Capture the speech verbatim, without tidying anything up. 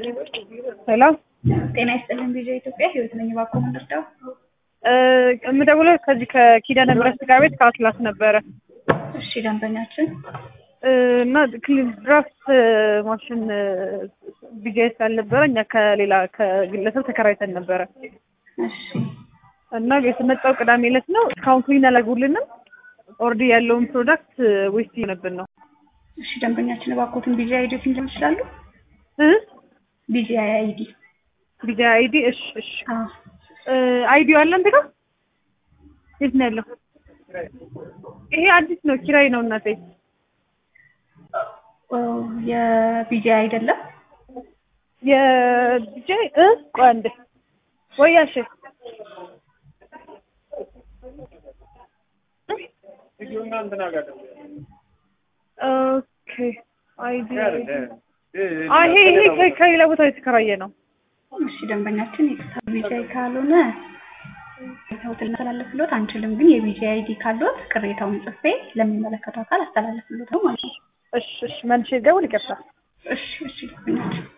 ሰላም ጤና ይስጥልን ቪዲዮ ኢትዮጵያ ህይወት ነኝ ባኮ ምንርዳው እ የምደውለው ከዚህ ከኪዳነ ምህረት ስጋ ቤት ከአትላስ ነበረ። እሺ ደንበኛችን እ እና ክሊን ድራፍት ማሽን ቢገኝ ስላልነበረ እኛ ከሌላ ከግለሰብ ተከራይተን ነበረ። እሺ እና የተመጣው ቅዳሜ ዕለት ነው። እስካሁን ክሊን አላደረጉልንም። ኦልሬዲ ያለውን ፕሮዳክት ዌስት እየሆነብን ነው። እሺ ደንበኛችን ባኮትን ቢጂ አይዲ ፊንጀም ይችላሉ? እ ቢጂ አይዲ ቢጂ አይዲ እሺ እሺ አዎ እ አይዲው አለ እንዴ? የት ነው ያለው? ይሄ አዲስ ነው፣ ኪራይ ነው እናቴ። ኦ የቢጂ አይደለም የቢጂ እ ቆይ አንዴ ወያሽ ኦኬ አይዲ አይ ይሄ ይሄ ከሌላ ቦታ የተከራየ ነው። እሺ ደንበኛችን የቢጂ ካልሆነ ታውተል ተላለፍሎት አንችልም፣ ግን የቢጂ አይዲ ካሎት ቅሬታውን ጽፌ ለሚመለከተው አካል አስተላልፍሎት ነው ማለት ነው። እሺ እሺ መልሼ ደውል ይቀርታ። እሺ እሺ ደንበኛችን